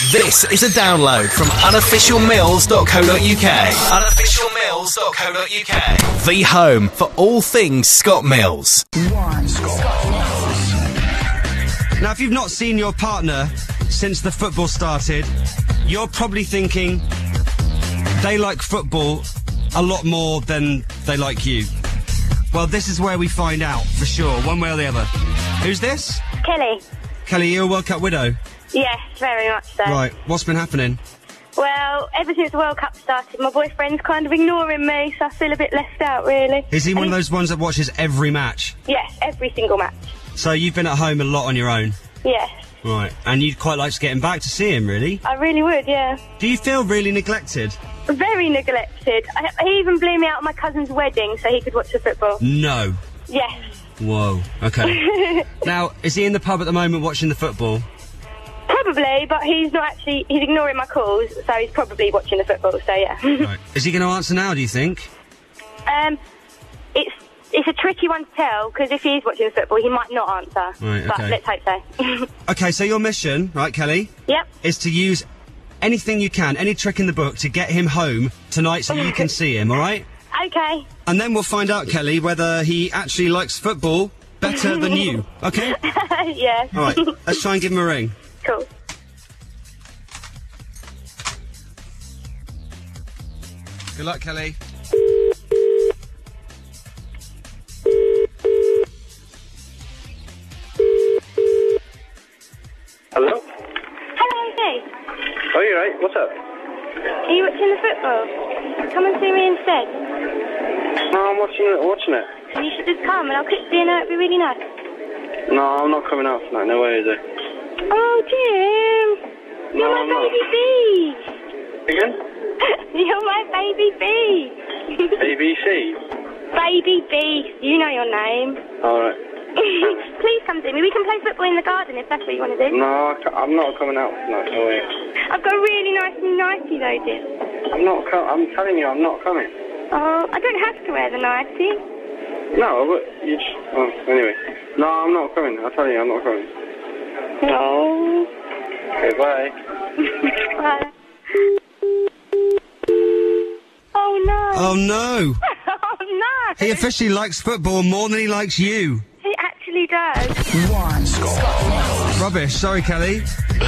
This is a download from unofficialmills.co.uk. Unofficialmills.co.uk. The home for all things Scott Mills. Now, if you've not seen your partner since the football started, you're probably thinking they like football a lot more than they like you. Well, this is where we find out for sure, one way or the other. Who's this? Kelly. Kelly, you're a World Cup widow? Yes, very much so. Right, what's been happening? Well, ever since the World Cup started, my boyfriend's kind of ignoring me, so I feel a bit left out, really. Is he one of those ones that watches every match? Yes, every single match. So you've been at home a lot on your own? Yes. Right, and you'd quite like to get him back to see him, really? I really would, yeah. Do you feel really neglected? Very neglected. He even blew me out at my cousin's wedding so he could watch the football. No. Yes. Whoa, okay. Now, is he in the pub at the moment watching the football? Probably, but he's not actually... He's ignoring my calls, so he's probably watching the football, so yeah. Right. Is he going to answer now, do you think? It's a tricky one to tell, because if he is watching the football, he might not answer. Right, but okay. let's hope so. Okay, so your mission, right, Kelly? Yep. Is to use anything you can, any trick in the book, to get him home tonight so you can see him, all right? Okay. And then we'll find out, Kelly, whether he actually likes football better than you, okay? Yeah. All right, let's try and give him a ring. Cool. Good luck, Kelly. Hello? Hello, Dave. Oh, you right? What's up? Are you watching the football? Come and see me instead. No, I'm watching it. You should just come and I'll cook dinner, it'd be really nice. No, I'm not coming out tonight. No way, is it? Oh, Jim! You're No, my I'm not. baby bee! Again? You're my baby bee! ABC? Baby bee, you know your name. Alright. Please come see me. We can play football in the garden if that's what you want to do. No, I'm not coming out tonight. No way. I've got really nice and nighty though, Jim. I'm telling you, I'm not coming. Oh, I don't have to wear the nighty. No, but you just... Oh, anyway. No, I'm not coming. I tell you, I'm not coming. No. Okay, bye. Bye. Oh no. Oh, no. Oh no. He officially likes football more than he likes you. He actually does. Rubbish. Sorry, Kelly.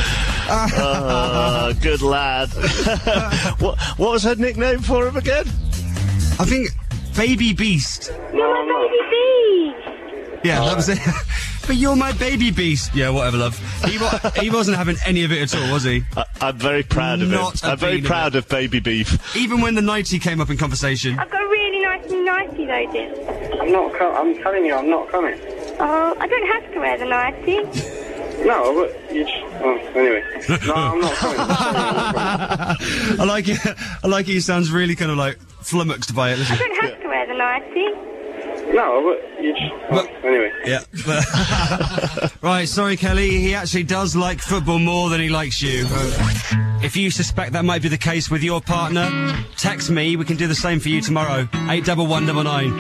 Good lad. What was her nickname for him again? I think Baby Beast. You're my baby bee. Yeah, that was it. But you're my baby beast. Yeah, whatever, love. He wasn't having any of it at all, was he? I'm very proud of him. Not a I'm very bean of proud of baby beef. Even when the 90 came up in conversation. I've got really nice and nighty though, Jim. I'm telling you, I'm not coming. Oh, I don't have to wear the nighty. No, but you just... Oh, anyway. No, I'm not coming. I like it. I like it. He sounds really kind of like flummoxed by it. I Listen. don't have to wear the nighty. No, but you just... Oh, anyway. Yeah. Right, sorry, Kelly. He actually does like football more than he likes you. If you suspect that might be the case with your partner, text me. We can do the same for you tomorrow. 81199.